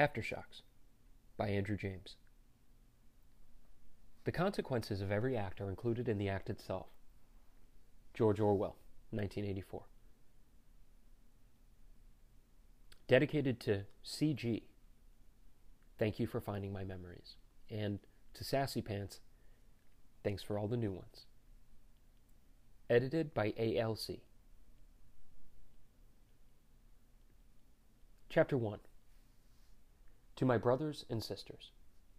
Aftershocks by Andrew James. The consequences of every act are included in the act itself. George Orwell, 1984. Dedicated to CG, thank you for finding my memories. And to Sassy Pants, thanks for all the new ones. Edited by ALC. Chapter 1. To my brothers and sisters.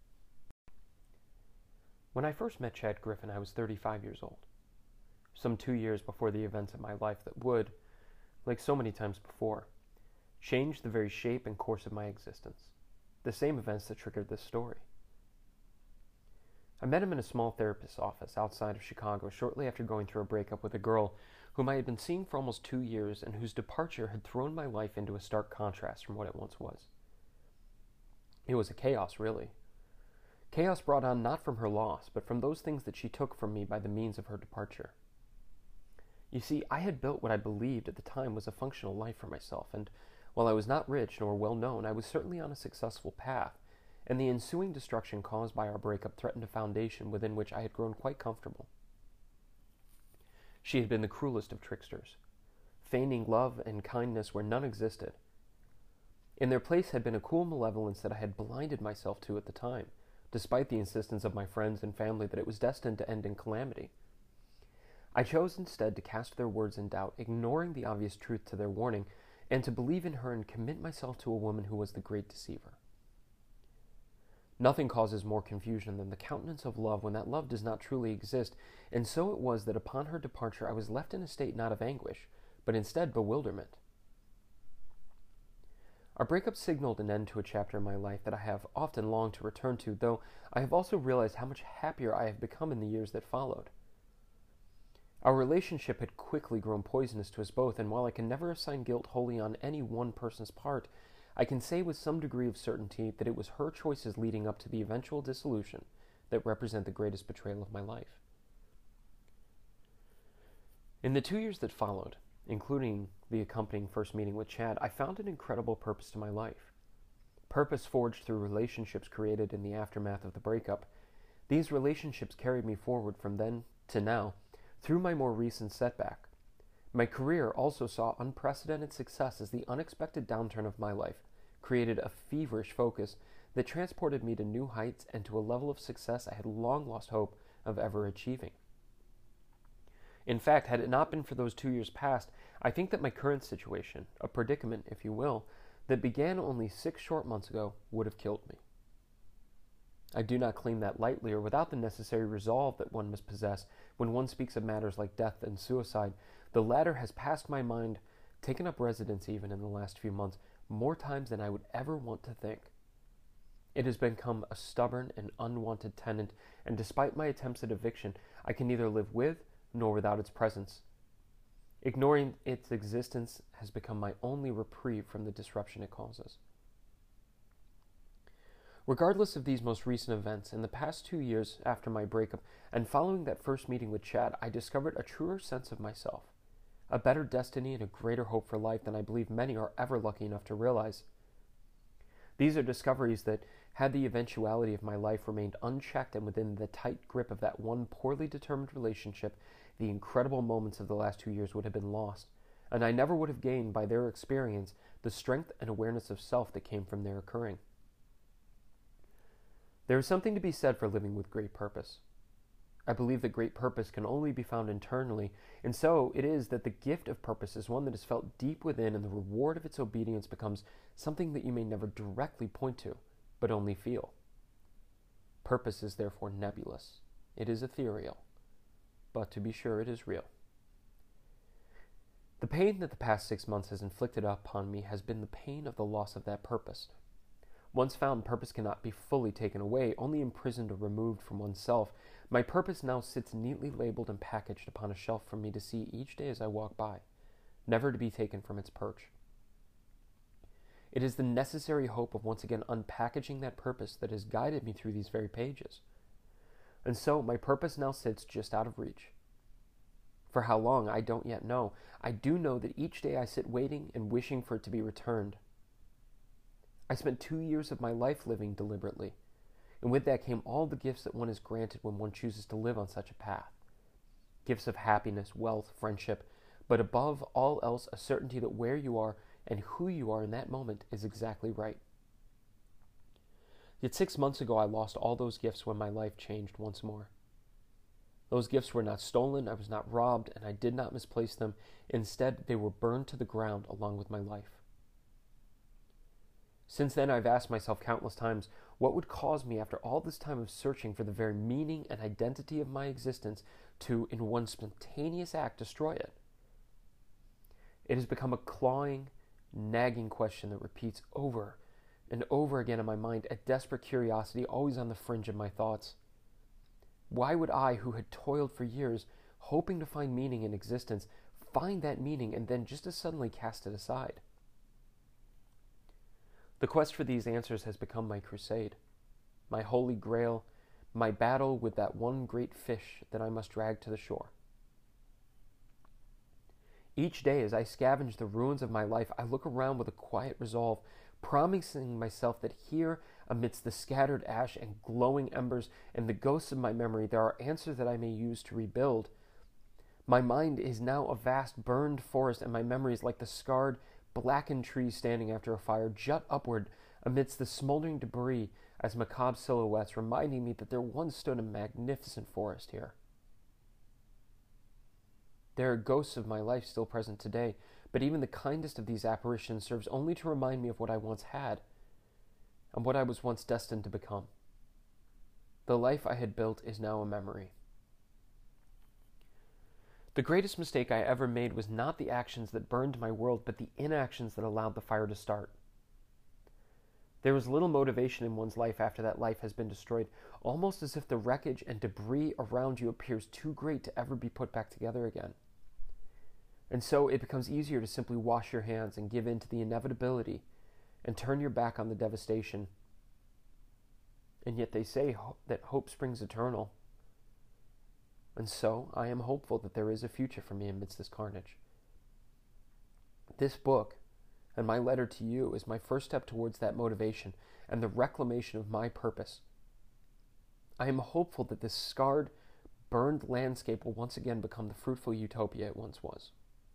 When I first met Chad Griffin, I was 35 years old. Some 2 years before the events of my life that would, like so many times before, change the very shape and course of my existence. The same events that triggered this story. I met him in a small therapist's office outside of Chicago shortly after going through a breakup with a girl whom I had been seeing for almost 2 years and whose departure had thrown my life into a stark contrast from what it once was. It was a chaos, really. Chaos brought on not from her loss, but from those things that she took from me by the means of her departure. You see, I had built what I believed at the time was a functional life for myself, and while I was not rich nor well known, I was certainly on a successful path, and the ensuing destruction caused by our breakup threatened a foundation within which I had grown quite comfortable. She had been the cruelest of tricksters, feigning love and kindness where none existed. In their place had been a cool malevolence that I had blinded myself to at the time, despite the insistence of my friends and family that it was destined to end in calamity. I chose instead to cast their words in doubt, ignoring the obvious truth to their warning, and to believe in her and commit myself to a woman who was the great deceiver. Nothing causes more confusion than the countenance of love when that love does not truly exist, and so it was that upon her departure I was left in a state not of anguish, but instead bewilderment. Our breakup signaled an end to a chapter in my life that I have often longed to return to, though I have also realized how much happier I have become in the years that followed. Our relationship had quickly grown poisonous to us both, and while I can never assign guilt wholly on any one person's part, I can say with some degree of certainty that it was her choices leading up to the eventual dissolution that represent the greatest betrayal of my life. In the 2 years that followed, including the accompanying first meeting with Chad, I found an incredible purpose to my life. Purpose forged through relationships created in the aftermath of the breakup. These relationships carried me forward from then to now, through my more recent setback. My career also saw unprecedented success as the unexpected downturn of my life created a feverish focus that transported me to new heights and to a level of success I had long lost hope of ever achieving. In fact, had it not been for those 2 years past, I think that my current situation, a predicament, if you will, that began only 6 short months ago, would have killed me. I do not claim that lightly or without the necessary resolve that one must possess when one speaks of matters like death and suicide. The latter has passed my mind, taken up residence even in the last few months, more times than I would ever want to think. It has become a stubborn and unwanted tenant, and despite my attempts at eviction, I can neither live with nor without its presence. Ignoring its existence has become my only reprieve from the disruption it causes. Regardless of these most recent events, in the past 2 years after my breakup and following that first meeting with Chad, I discovered a truer sense of myself, a better destiny and a greater hope for life than I believe many are ever lucky enough to realize. These are discoveries that, had the eventuality of my life remained unchecked and within the tight grip of that one poorly determined relationship, the incredible moments of the last 2 years would have been lost, and I never would have gained by their experience the strength and awareness of self that came from their occurring. There is something to be said for living with great purpose. I believe that great purpose can only be found internally, and so it is that the gift of purpose is one that is felt deep within, and the reward of its obedience becomes something that you may never directly point to, but only feel. Purpose is therefore nebulous. It is ethereal. But to be sure, it is real. The pain that the past 6 months has inflicted upon me has been the pain of the loss of that purpose. Once found, purpose cannot be fully taken away, only imprisoned or removed from oneself. My purpose now sits neatly labeled and packaged upon a shelf for me to see each day as I walk by, never to be taken from its perch. It is the necessary hope of once again unpackaging that purpose that has guided me through these very pages. And so my purpose now sits just out of reach. For how long, I don't yet know. I do know that each day I sit waiting and wishing for it to be returned. I spent 2 years of my life living deliberately, and with that came all the gifts that one is granted when one chooses to live on such a path. Gifts of happiness, wealth, friendship, but above all else, a certainty that where you are and who you are in that moment is exactly right. Yet 6 months ago, I lost all those gifts when my life changed once more. Those gifts were not stolen, I was not robbed, and I did not misplace them. Instead, they were burned to the ground along with my life. Since then, I've asked myself countless times, what would cause me, after all this time of searching for the very meaning and identity of my existence, to, in one spontaneous act, destroy it? It has become a clawing, nagging question that repeats over and over again in my mind, a desperate curiosity always on the fringe of my thoughts. Why would I, who had toiled for years, hoping to find meaning in existence, find that meaning and then just as suddenly cast it aside? The quest for these answers has become my crusade, my holy grail, my battle with that one great fish that I must drag to the shore. Each day, as I scavenge the ruins of my life, I look around with a quiet resolve, promising myself that here, amidst the scattered ash and glowing embers and the ghosts of my memory, there are answers that I may use to rebuild. My mind is now a vast burned forest, and my memories, like the scarred, blackened trees standing after a fire, jut upward amidst the smoldering debris as macabre silhouettes, reminding me that there once stood a magnificent forest here. There are ghosts of my life still present today, but even the kindest of these apparitions serves only to remind me of what I once had and what I was once destined to become. The life I had built is now a memory. The greatest mistake I ever made was not the actions that burned my world, but the inactions that allowed the fire to start. There is little motivation in one's life after that life has been destroyed, almost as if the wreckage and debris around you appears too great to ever be put back together again. And so it becomes easier to simply wash your hands and give in to the inevitability and turn your back on the devastation. And yet they say that hope springs eternal. And so I am hopeful that there is a future for me amidst this carnage. This book and my letter to you is my first step towards that motivation and the reclamation of my purpose. I am hopeful that this scarred, burned landscape will once again become the fruitful utopia it once was.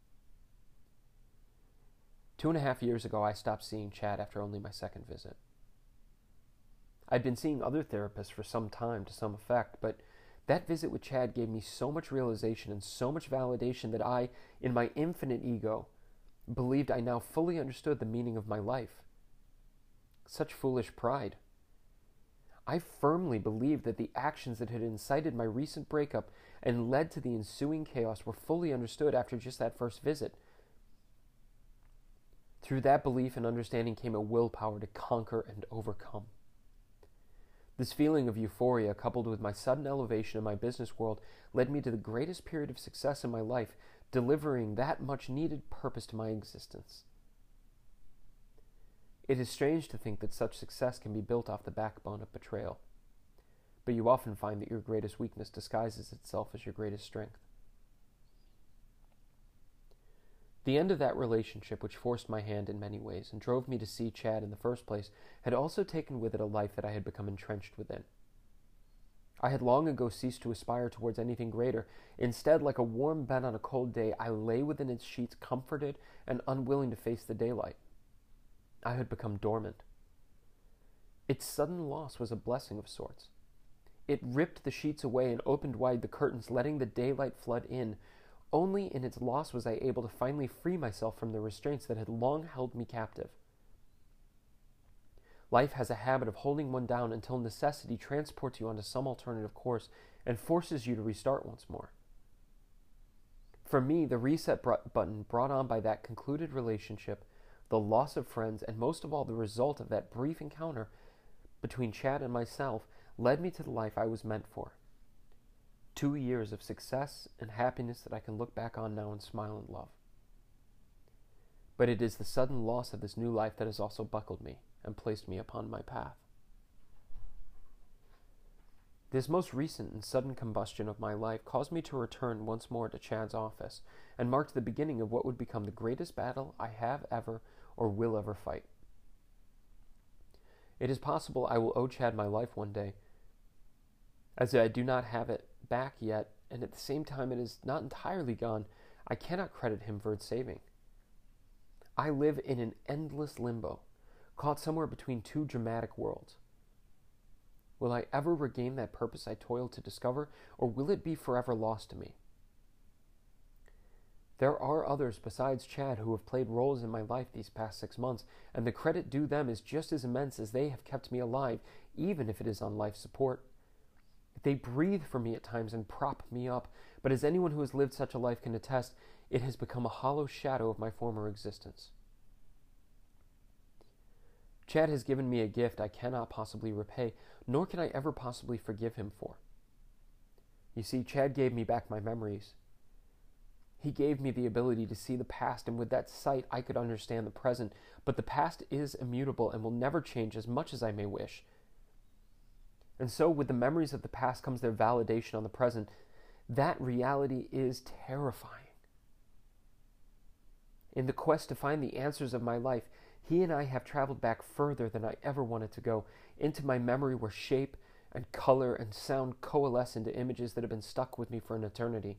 2.5 years ago, I stopped seeing Chad after only my second visit. I'd been seeing other therapists for some time to some effect, but that visit with Chad gave me so much realization and so much validation that I, in my infinite ego, believed I now fully understood the meaning of my life. Such foolish pride. I firmly believed that the actions that had incited my recent breakup and led to the ensuing chaos were fully understood after just that first visit. Through that belief and understanding came a willpower to conquer and overcome. This feeling of euphoria, coupled with my sudden elevation in my business world, led me to the greatest period of success in my life, delivering that much needed purpose to my existence. It is strange to think that such success can be built off the backbone of betrayal, but you often find that your greatest weakness disguises itself as your greatest strength. The end of that relationship, which forced my hand in many ways and drove me to see Chad in the first place, had also taken with it a life that I had become entrenched within. I had long ago ceased to aspire towards anything greater. Instead, like a warm bed on a cold day, I lay within its sheets, comforted and unwilling to face the daylight. I had become dormant. Its sudden loss was a blessing of sorts. It ripped the sheets away and opened wide the curtains, letting the daylight flood in. Only in its loss was I able to finally free myself from the restraints that had long held me captive. Life has a habit of holding one down until necessity transports you onto some alternative course and forces you to restart once more. For me, the reset button brought on by that concluded relationship, the loss of friends, and most of all the result of that brief encounter between Chad and myself led me to the life I was meant for. 2 years of success and happiness that I can look back on now and smile and love. But it is the sudden loss of this new life that has also buckled me and placed me upon my path. This most recent and sudden combustion of my life caused me to return once more to Chad's office and marked the beginning of what would become the greatest battle I have ever or will ever fight. It is possible I will owe Chad my life one day, as I do not have it back yet, and at the same time it is not entirely gone. I cannot credit him for its saving. I live in an endless limbo, caught somewhere between two dramatic worlds. Will I ever regain that purpose I toiled to discover, or will it be forever lost to me? There are others besides Chad who have played roles in my life these past 6 months, and the credit due them is just as immense as they have kept me alive, even if it is on life support. They breathe for me at times and prop me up, but as anyone who has lived such a life can attest, it has become a hollow shadow of my former existence. Chad has given me a gift I cannot possibly repay, nor can I ever possibly forgive him for. You see, Chad gave me back my memories. He gave me the ability to see the past, and with that sight I could understand the present, but the past is immutable and will never change as much as I may wish. And so with the memories of the past comes their validation on the present. That reality is terrifying. In the quest to find the answers of my life, he and I have traveled back further than I ever wanted to go, into my memory where shape and color and sound coalesce into images that have been stuck with me for an eternity.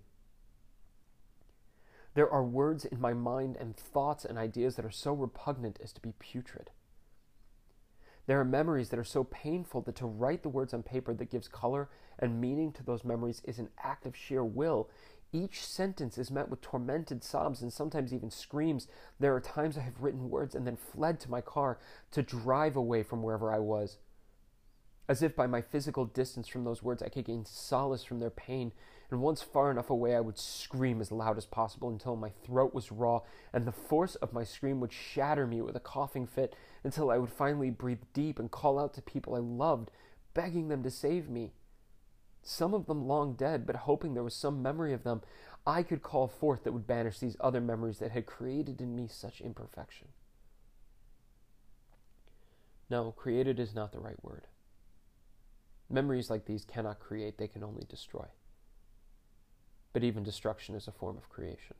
There are words in my mind and thoughts and ideas that are so repugnant as to be putrid. There are memories that are so painful that to write the words on paper that gives color and meaning to those memories is an act of sheer will. Each sentence is met with tormented sobs and sometimes even screams. There are times I have written words and then fled to my car to drive away from wherever I was. As if by my physical distance from those words I could gain solace from their pain, and once far enough away I would scream as loud as possible until my throat was raw, and the force of my scream would shatter me with a coughing fit until I would finally breathe deep and call out to people I loved, begging them to save me. Some of them long dead, but hoping there was some memory of them I could call forth that would banish these other memories that had created in me such imperfection. No, created is not the right word. Memories like these cannot create, they can only destroy. But even destruction is a form of creation.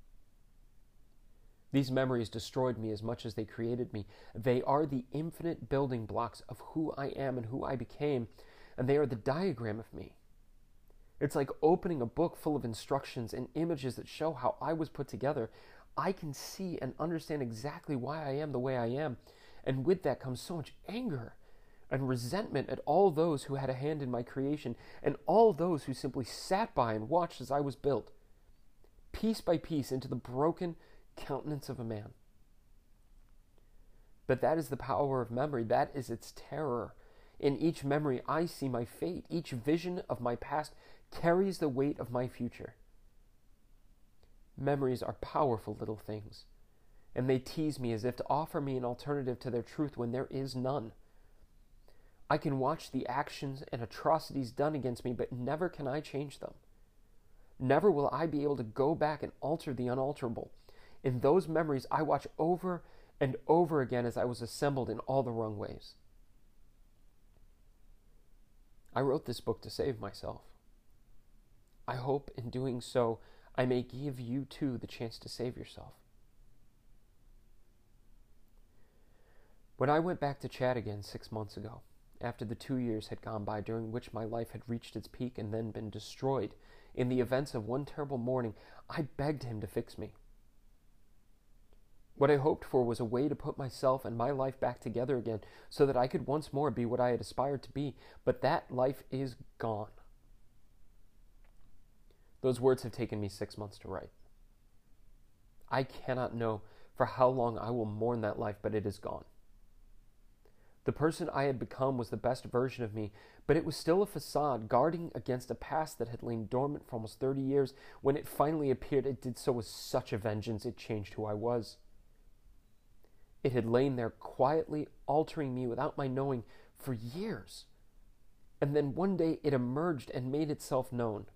These memories destroyed me as much as they created me. They are the infinite building blocks of who I am and who I became, and they are the diagram of me. It's like opening a book full of instructions and images that show how I was put together. I can see and understand exactly why I am the way I am, and with that comes so much anger and resentment at all those who had a hand in my creation, and all those who simply sat by and watched as I was built, piece by piece, into the broken countenance of a man. But that is the power of memory. That is its terror. In each memory, I see my fate. Each vision of my past carries the weight of my future. Memories are powerful little things, and they tease me as if to offer me an alternative to their truth when there is none. I can watch the actions and atrocities done against me, but never can I change them. Never will I be able to go back and alter the unalterable. In those memories, I watch over and over again as I was assembled in all the wrong ways. I wrote this book to save myself. I hope in doing so, I may give you too the chance to save yourself. When I went back to Chad again 6 months ago, after the 2 years had gone by during which my life had reached its peak and then been destroyed in the events of one terrible morning, I begged him to fix me. What I hoped for was a way to put myself and my life back together again so that I could once more be what I had aspired to be, but that life is gone. Those words have taken me 6 months to write. I cannot know for how long I will mourn that life, but it is gone. The person I had become was the best version of me, but it was still a facade guarding against a past that had lain dormant for almost 30 years. When it finally appeared, it did so with such a vengeance it changed who I was. It had lain there quietly altering me without my knowing for years. And then one day it emerged and made itself known.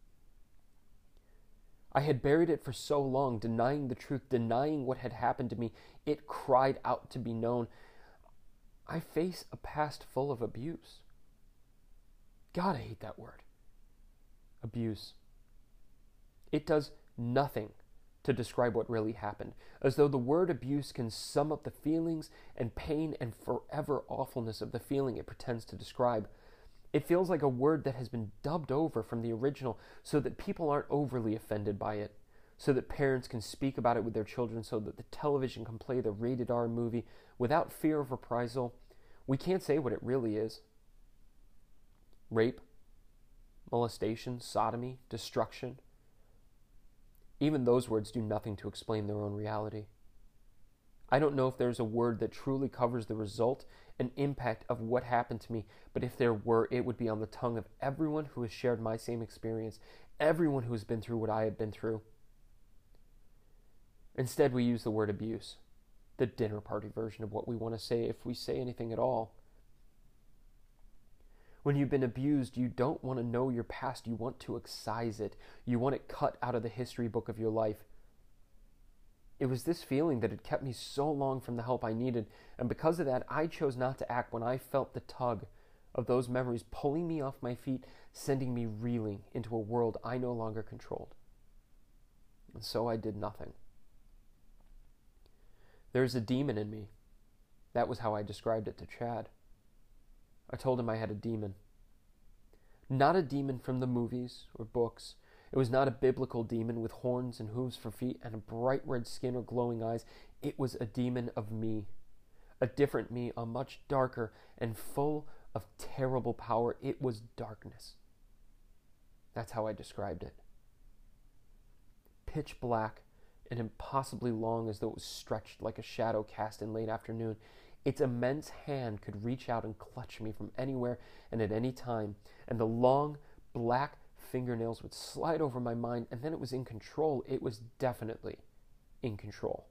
I had buried it for so long, denying the truth, denying what had happened to me. It cried out to be known. I face a past full of abuse. God, I hate that word. Abuse. It does nothing to describe what really happened, as though the word abuse can sum up the feelings and pain and forever awfulness of the feeling it pretends to describe. It feels like a word that has been dubbed over from the original so that people aren't overly offended by it, so that parents can speak about it with their children, so that the television can play the rated R movie without fear of reprisal. We can't say what it really is. Rape, molestation, sodomy, destruction. Even those words do nothing to explain their own reality. I don't know if there's a word that truly covers the result and impact of what happened to me, but if there were, it would be on the tongue of everyone who has shared my same experience, everyone who has been through what I have been through. Instead, we use the word abuse, the dinner party version of what we want to say if we say anything at all. When you've been abused, you don't want to know your past. You want to excise it. You want it cut out of the history book of your life. It was this feeling that had kept me so long from the help I needed, and because of that, I chose not to act when I felt the tug of those memories pulling me off my feet, sending me reeling into a world I no longer controlled. And so I did nothing. There's a demon in me. That was how I described it to Chad. I told him I had a demon. Not a demon from the movies or books. It was not a biblical demon with horns and hooves for feet and a bright red skin or glowing eyes. It was a demon of me. A different me, a much darker and full of terrible power. It was darkness. That's how I described it. Pitch black and impossibly long, as though it was stretched like a shadow cast in late afternoon. Its immense hand could reach out and clutch me from anywhere and at any time, and the long, black fingernails would slide over my mind, and then it was in control. It was definitely in control.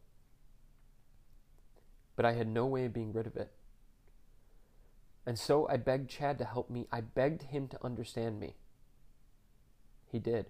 But I had no way of being rid of it. And so I begged Chad to help me. I begged him to understand me. He did.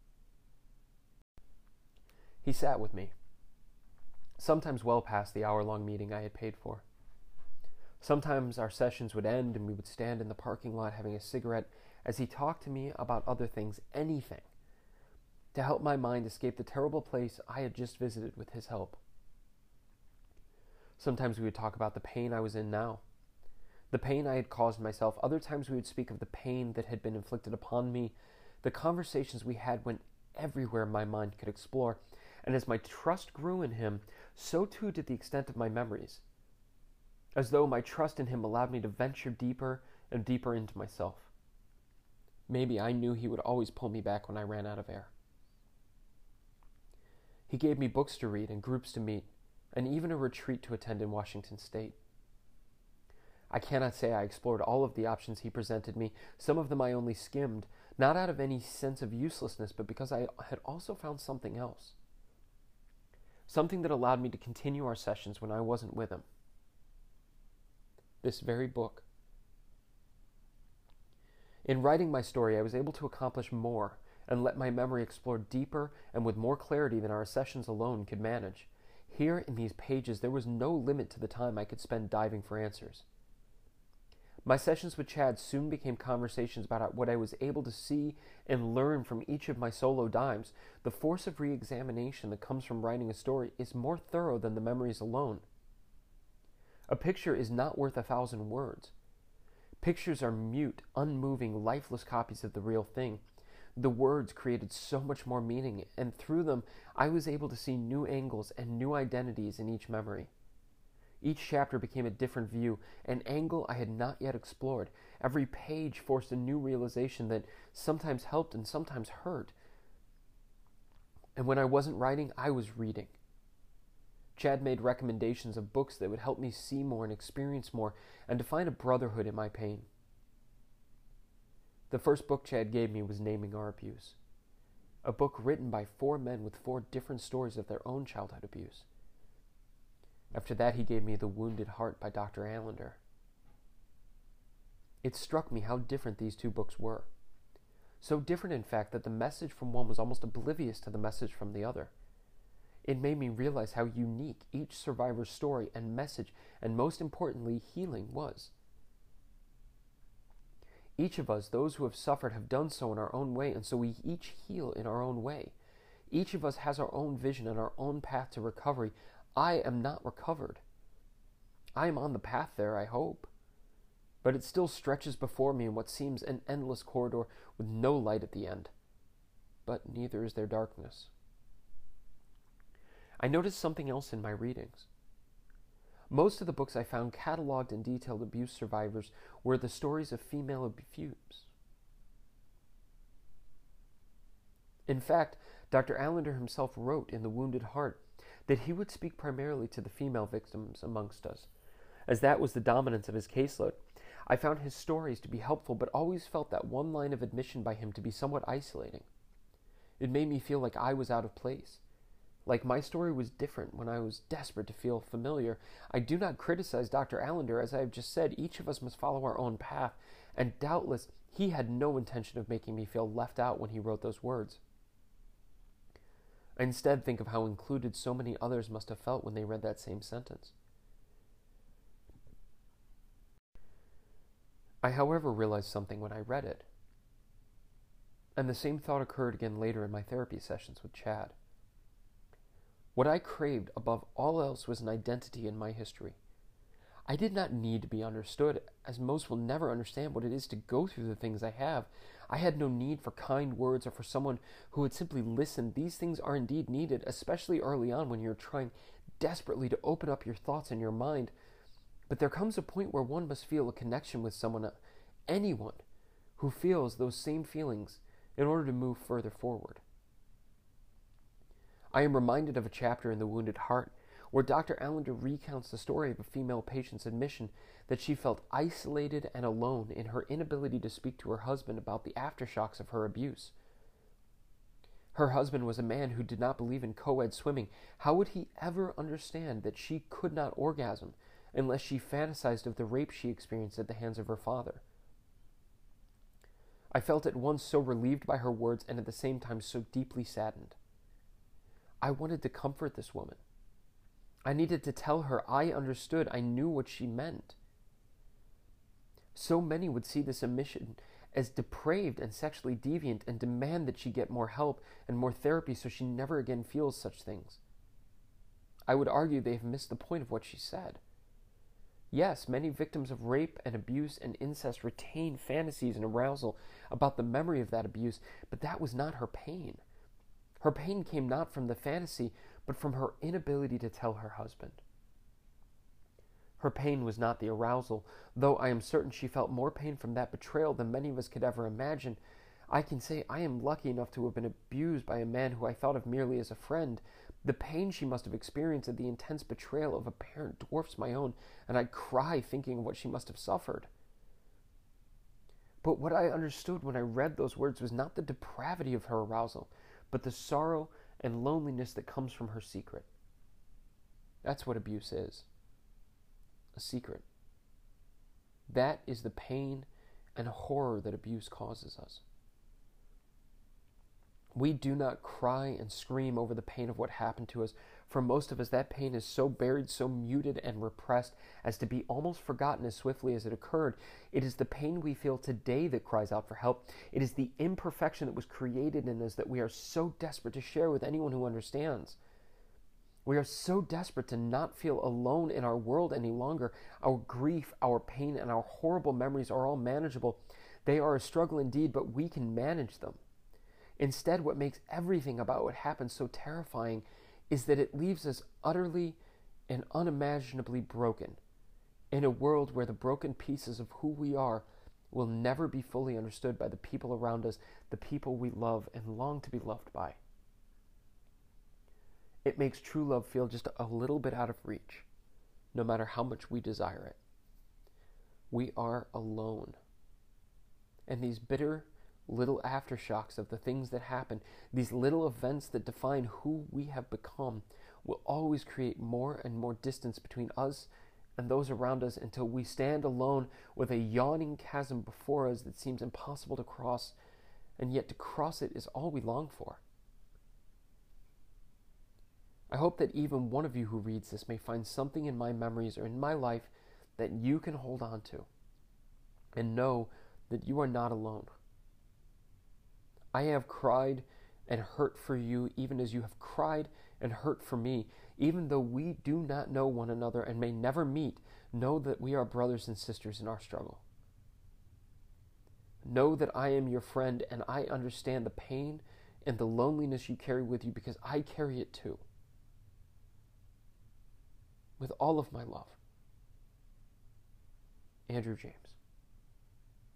He sat with me, sometimes well past the hour-long meeting I had paid for. Sometimes our sessions would end and we would stand in the parking lot having a cigarette as he talked to me about other things, anything, to help my mind escape the terrible place I had just visited with his help. Sometimes we would talk about the pain I was in now, the pain I had caused myself. Other times we would speak of the pain that had been inflicted upon me. The conversations we had went everywhere my mind could explore, and as my trust grew in him, so too did the extent of my memories, as though my trust in him allowed me to venture deeper and deeper into myself. Maybe I knew he would always pull me back when I ran out of air. He gave me books to read and groups to meet, and even a retreat to attend in Washington State. I cannot say I explored all of the options he presented me. Some of them I only skimmed, not out of any sense of uselessness, but because I had also found something else. Something that allowed me to continue our sessions when I wasn't with him. This very book. In writing my story, I was able to accomplish more and let my memory explore deeper and with more clarity than our sessions alone could manage. Here in these pages, there was no limit to the time I could spend diving for answers. My sessions with Chad soon became conversations about what I was able to see and learn from each of my solo dives. The force of re-examination that comes from writing a story is more thorough than the memories alone. A picture is not worth 1,000 words. Pictures are mute, unmoving, lifeless copies of the real thing. The words created so much more meaning, and through them, I was able to see new angles and new identities in each memory. Each chapter became a different view, an angle I had not yet explored. Every page forced a new realization that sometimes helped and sometimes hurt. And when I wasn't writing, I was reading. Chad made recommendations of books that would help me see more and experience more, and to find a brotherhood in my pain. The first book Chad gave me was Naming Our Abuse, a book written by 4 men with 4 different stories of their own childhood abuse. After that, he gave me The Wounded Heart by Dr. Allender. It struck me how different these 2 books were. So different, in fact, that the message from one was almost oblivious to the message from the other. It made me realize how unique each survivor's story and message, and most importantly, healing was. Each of us, those who have suffered, have done so in our own way, and so we each heal in our own way. Each of us has our own vision and our own path to recovery. I am not recovered. I am on the path there, I hope. But it still stretches before me in what seems an endless corridor with no light at the end. But neither is there darkness. I noticed something else in my readings. Most of the books I found cataloged and detailed abuse survivors were the stories of female abuse. In fact, Dr. Allender himself wrote in The Wounded Heart that he would speak primarily to the female victims amongst us, as that was the dominance of his caseload. I found his stories to be helpful, but always felt that one line of admission by him to be somewhat isolating. It made me feel like I was out of place, like my story was different when I was desperate to feel familiar. I do not criticize Dr. Allender. As I have just said, each of us must follow our own path, and doubtless he had no intention of making me feel left out when he wrote those words. I instead think of how included so many others must have felt when they read that same sentence. I, however, realized something when I read it. And the same thought occurred again later in my therapy sessions with Chad. What I craved above all else was an identity in my history. I did not need to be understood, as most will never understand what it is to go through the things I have. I had no need for kind words or for someone who would simply listen. These things are indeed needed, especially early on when you're trying desperately to open up your thoughts and your mind. But there comes a point where one must feel a connection with someone, anyone, who feels those same feelings in order to move further forward. I am reminded of a chapter in The Wounded Heart where Dr. Allender recounts the story of a female patient's admission that she felt isolated and alone in her inability to speak to her husband about the aftershocks of her abuse. Her husband was a man who did not believe in co-ed swimming. How would he ever understand that she could not orgasm unless she fantasized of the rape she experienced at the hands of her father? I felt at once so relieved by her words and at the same time so deeply saddened. I wanted to comfort this woman. I needed to tell her I understood, I knew what she meant. So many would see this admission as depraved and sexually deviant and demand that she get more help and more therapy so she never again feels such things. I would argue they have missed the point of what she said. Yes, many victims of rape and abuse and incest retain fantasies and arousal about the memory of that abuse, but that was not her pain. Her pain came not from the fantasy, but from her inability to tell her husband. Her pain was not the arousal, though I am certain she felt more pain from that betrayal than many of us could ever imagine. I can say I am lucky enough to have been abused by a man who I thought of merely as a friend. The pain she must have experienced at the intense betrayal of a parent dwarfs my own, and I cry thinking of what she must have suffered. But what I understood when I read those words was not the depravity of her arousal, but the sorrow and loneliness that comes from her secret. That's what abuse is. A secret. That is the pain and horror that abuse causes us. We do not cry and scream over the pain of what happened to us. For most of us, that pain is so buried, so muted and repressed as to be almost forgotten as swiftly as it occurred. It is the pain we feel today that cries out for help. It is the imperfection that was created in us that we are so desperate to share with anyone who understands. We are so desperate to not feel alone in our world any longer. Our grief, our pain, and our horrible memories are all manageable. They are a struggle indeed, but we can manage them. Instead, what makes everything about what happened so terrifying is that it leaves us utterly and unimaginably broken in a world where the broken pieces of who we are will never be fully understood by the people around us, the people we love and long to be loved by. It makes true love feel just a little bit out of reach, no matter how much we desire it. We are alone. And these bitter little aftershocks of the things that happen, these little events that define who we have become, will always create more and more distance between us and those around us until we stand alone with a yawning chasm before us that seems impossible to cross, and yet to cross it is all we long for. I hope that even one of you who reads this may find something in my memories or in my life that you can hold on to and know that you are not alone. I have cried and hurt for you, even as you have cried and hurt for me. Even though we do not know one another and may never meet, know that we are brothers and sisters in our struggle. Know that I am your friend and I understand the pain and the loneliness you carry with you because I carry it too. With all of my love. Andrew James.